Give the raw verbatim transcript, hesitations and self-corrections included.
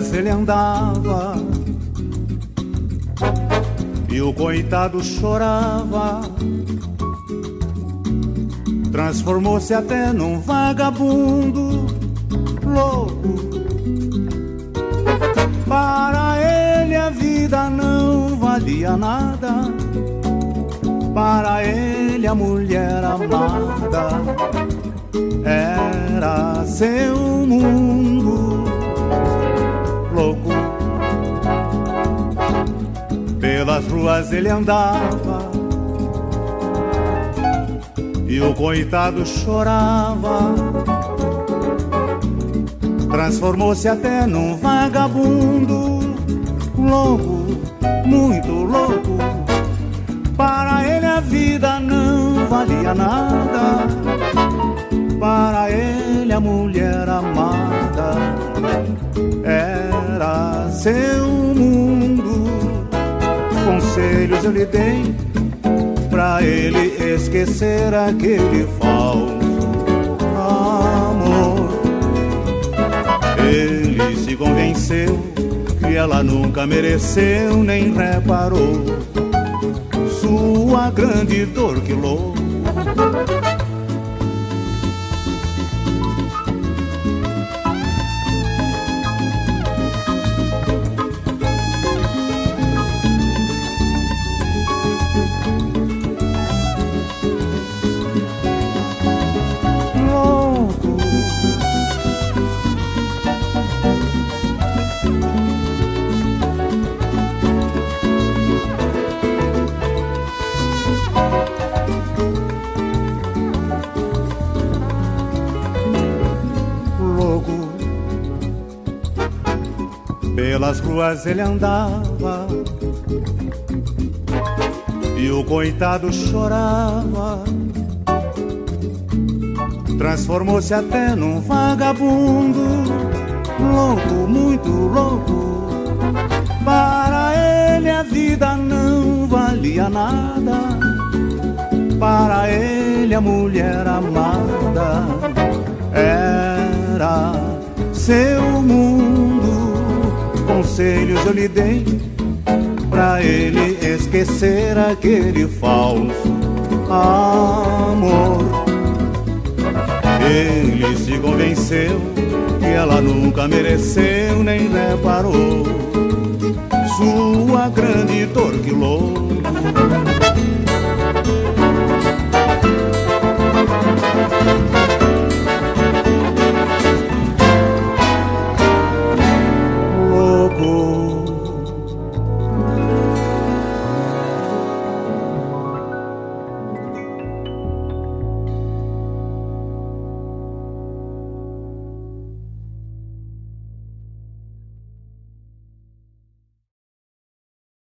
ruas ele andava e o coitado chorava. Transformou-se até num vagabundo louco. Para ele a vida não valia nada. Para ele a mulher amada era seu mundo louco. Pelas ruas ele andava e o coitado chorava. Transformou-se até num vagabundo louco, muito louco. Para ele a vida não valia nada. Para ele a mulher amada era seu mundo. Conselhos eu lhe dei pra ele esquecer aquele falso amor. Ele se convenceu que ela nunca mereceu nem reparou sua grande dor, que louco. Pelas ruas ele andava e o coitado chorava. Transformou-se até num vagabundo louco, muito louco. Para ele a vida não valia nada. Para ele a mulher amada era seu mundo. Conselhos eu lhe dei pra ele esquecer aquele falso amor. Ele se convenceu que ela nunca mereceu nem reparou